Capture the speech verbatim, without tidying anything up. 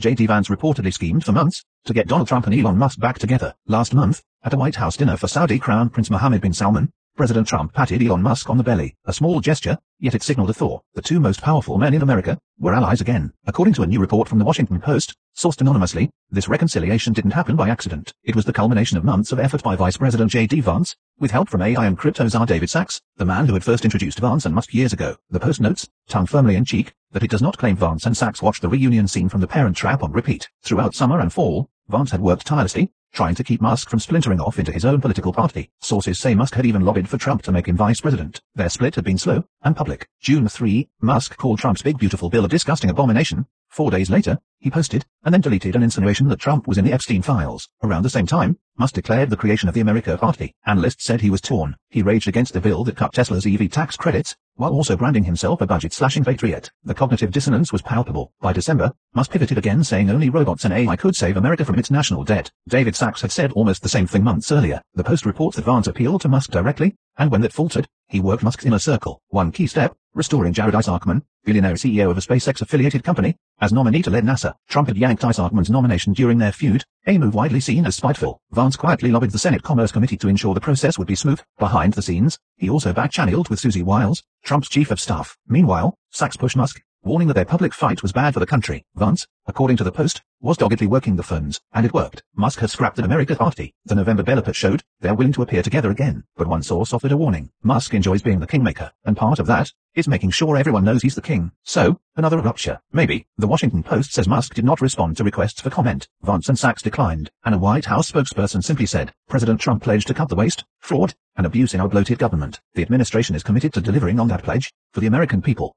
J D Vance reportedly schemed for months to get Donald Trump and Elon Musk back together. Last month, at a White House dinner for Saudi Crown Prince Mohammed bin Salman, President Trump patted Elon Musk on the belly, a small gesture, yet it signaled a thaw. The two most powerful men in America were allies again. According to a new report from the Washington Post, sourced anonymously, this reconciliation didn't happen by accident. It was the culmination of months of effort by Vice President J D Vance, with help from A I and crypto czar David Sacks, the man who had first introduced Vance and Musk years ago. The Post notes, tongue firmly in cheek, that it does not claim Vance and Sacks watched the reunion scene from The Parent Trap on repeat. Throughout summer and fall, Vance had worked tirelessly, trying to keep Musk from splintering off into his own political party. Sources say Musk had even lobbied for Trump to make him vice president. Their split had been slow and public. June third, Musk called Trump's big beautiful bill a disgusting abomination. Four days later, he posted, and then deleted an insinuation that Trump was in the Epstein files. Around the same time, Musk declared the creation of the America Party. Analysts said he was torn. He raged against the bill that cut Tesla's E V tax credits, while also branding himself a budget-slashing patriot. The cognitive dissonance was palpable. By December, Musk pivoted again, saying only robots and A I could save America from its national debt. David Sacks had said almost the same thing months earlier. The Post reports that Vance appealed to Musk directly, and when that faltered, he worked Musk's inner circle. One key step, restoring Jared Isaacman, billionaire C E O of a SpaceX-affiliated company, as nominee to lead NASA. Trump had yanked Isaacman's nomination during their feud, a move widely seen as spiteful. Vance quietly lobbied the Senate Commerce Committee to ensure the process would be smooth. Behind the scenes, he also back-channeled with Susie Wiles, Trump's chief of staff. Meanwhile, Sacks pushed Musk, warning that their public fight was bad for the country. Vance, according to the Post, was doggedly working the phones, and it worked. Musk has scrapped the America Party. The November Bellipat showed they're willing to appear together again, but one source offered a warning. Musk enjoys being the kingmaker, and part of that is making sure everyone knows he's the king. So, another rupture. Maybe. The Washington Post says Musk did not respond to requests for comment. Vance and Sacks declined, and a White House spokesperson simply said, President Trump pledged to cut the waste, fraud, and abuse in our bloated government. The administration is committed to delivering on that pledge for the American people.